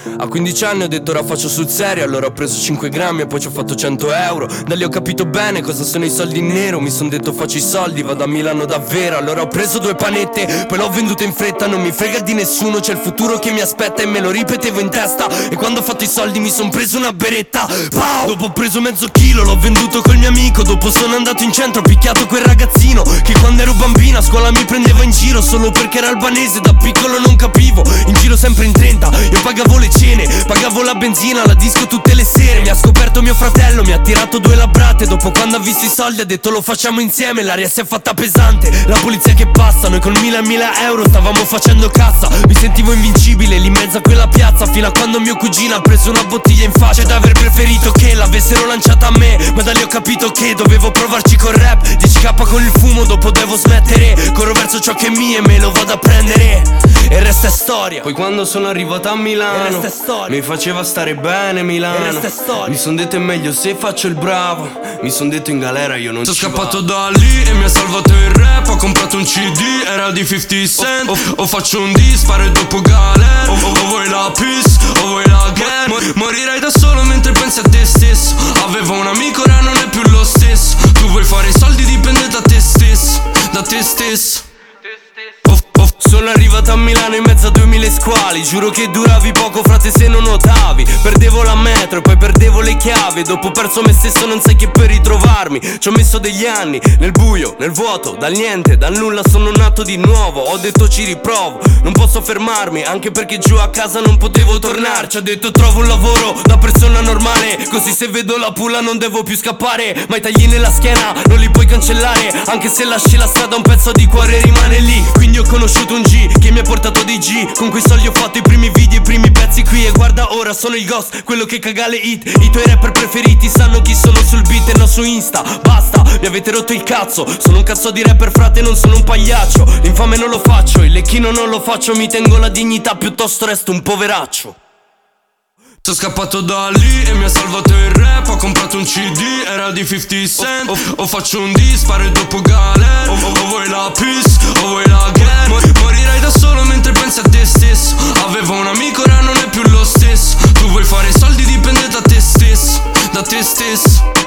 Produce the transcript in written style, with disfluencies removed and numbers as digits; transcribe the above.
A 15 anni ho detto ora faccio sul serio, allora ho preso 5 grammi e poi ci ho fatto 100 euro. Da lì ho capito bene cosa sono i soldi in nero. Mi son detto faccio i soldi, vado a Milano davvero. Allora ho preso 2 panette, poi l'ho venduto in fretta. Non mi frega di nessuno, c'è il futuro che mi aspetta. E me lo ripetevo in testa. E quando ho fatto i soldi mi son preso una beretta. Pow! Dopo ho preso mezzo chilo, l'ho venduto col mio amico. Dopo sono andato in centro, ho picchiato quel ragazzino che quando ero bambino a scuola mi prendeva in giro solo perché era albanese. Da piccolo non capivo, in giro sempre in 30. Io pagavo le cene, pagavo la benzina, la disco tutte le sere. Mi ha scoperto mio fratello, mi ha tirato 2 labrate. Dopo quando ha visto i soldi ha detto lo facciamo insieme. L'aria si è fatta pesante, la polizia che passa. Noi con 1000 euro stavamo facendo cassa. Mi sentivo invincibile lì in mezzo a quella piazza, fino a quando mio cugino ha preso una bottiglia in faccia. Ed aver preferito che l'avessero lanciata a me. Ma da lì ho capito che dovevo provarci col rap. 10k con il fumo, dopo devo smettere. Corro verso ciò che è mio e me lo vado a prendere. E resta storia. Poi quando sono arrivato a Milano mi faceva stare bene Milano. Mi son detto è meglio se faccio il bravo. Mi son detto in galera io non ci vado. Sono scappato da lì e mi ha salvato il rap. Ho comprato un CD, era di 50 Cent. O faccio un dis, sparo e dopo galera. O vuoi la peace, o vuoi la gang. Morirai da solo mentre pensi a te stesso. Avevo un amico, ora non è più lo stesso. Tu vuoi fare i soldi, dipende da te stesso. Da te stesso. Sono arrivato a Milano in mezzo a 2000 squali. Giuro che duravi poco frate se non notavi. Perdevo la metro e poi perdevo le chiavi. Dopo ho perso me stesso non sai che per ritrovarmi. Ci ho messo degli anni, nel buio, nel vuoto. Dal niente, dal nulla sono nato di nuovo. Ho detto ci riprovo, non posso fermarmi. Anche perché giù a casa non potevo tornarci. Ho detto trovo un lavoro da persona normale, così se vedo la pulla non devo più scappare. Ma i tagli nella schiena non li puoi cancellare. Anche se lasci la strada un pezzo di cuore rimane lì. Quindi ho conosciuto un G che mi ha portato dei G. Con quei soldi ho fatto i primi video, i primi pezzi qui. E guarda ora sono il Ghost, quello che caga le hit. I tuoi rapper preferiti sanno chi sono sul beat e non su Insta. Basta, mi avete rotto il cazzo. Sono un cazzo di rapper frate, non sono un pagliaccio. L'infame non lo faccio, il lecchino non lo faccio. Mi tengo la dignità, piuttosto resto un poveraccio. Sono scappato da lì e mi ha salvato il rap. Ho comprato un CD, era di 50 Cent. O faccio un dis, sparo e dopo galera. O vuoi la peace, o vuoi la gang. Morirai da solo mentre pensi a te stesso. Avevo un amico, ora non è più lo stesso. Tu vuoi fare i soldi, dipende da te stesso. Da te stesso.